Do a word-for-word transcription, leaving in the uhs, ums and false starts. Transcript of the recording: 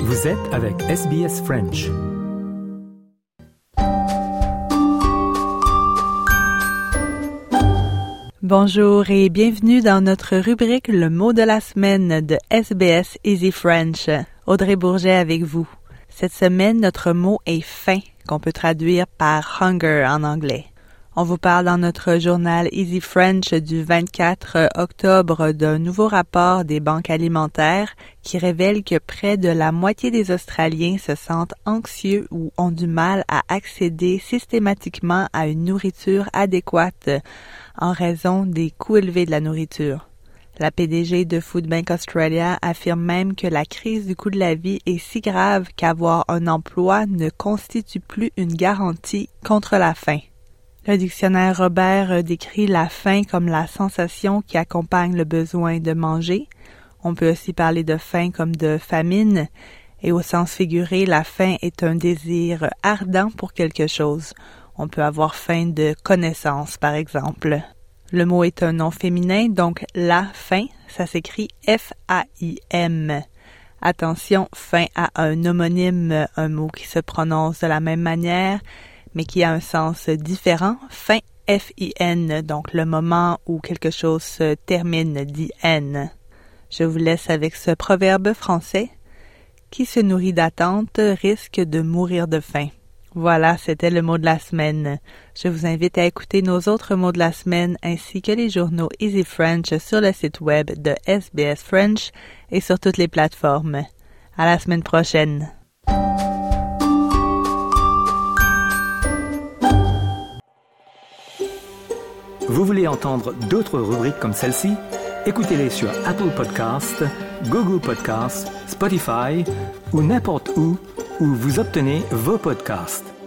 Vous êtes avec S B S French. Bonjour et bienvenue dans notre rubrique Le mot de la semaine de S B S Easy French. Audrey Bourget avec vous. Cette semaine, notre mot est faim, qu'on peut traduire par hunger en anglais. On vous parle dans notre journal Easy French du vingt-quatre octobre d'un nouveau rapport des banques alimentaires qui révèle que près de la moitié des Australiens se sentent anxieux ou ont du mal à accéder systématiquement à une nourriture adéquate en raison des coûts élevés de la nourriture. La P D G de Food Bank Australia affirme même que la crise du coût de la vie est si grave qu'avoir un emploi ne constitue plus une garantie contre la faim. Le dictionnaire Robert décrit la faim comme la sensation qui accompagne le besoin de manger. On peut aussi parler de faim comme de famine, et au sens figuré, la faim est un désir ardent pour quelque chose. On peut avoir faim de connaissance, par exemple. Le mot est un nom féminin, donc la faim, ça s'écrit F A I M. Attention, faim a un homonyme, un mot qui se prononce de la même manière, mais qui a un sens différent. Fin, F I N, donc le moment où quelque chose se termine, dit N. Je vous laisse avec ce proverbe français. Qui se nourrit d'attente risque de mourir de faim. Voilà, c'était le mot de la semaine. Je vous invite à écouter nos autres mots de la semaine ainsi que les journaux Easy French sur le site web de S B S French et sur toutes les plateformes. À la semaine prochaine. Vous voulez entendre d'autres rubriques comme celle-ci? Écoutez-les sur Apple Podcasts, Google Podcasts, Spotify ou n'importe où où vous obtenez vos podcasts.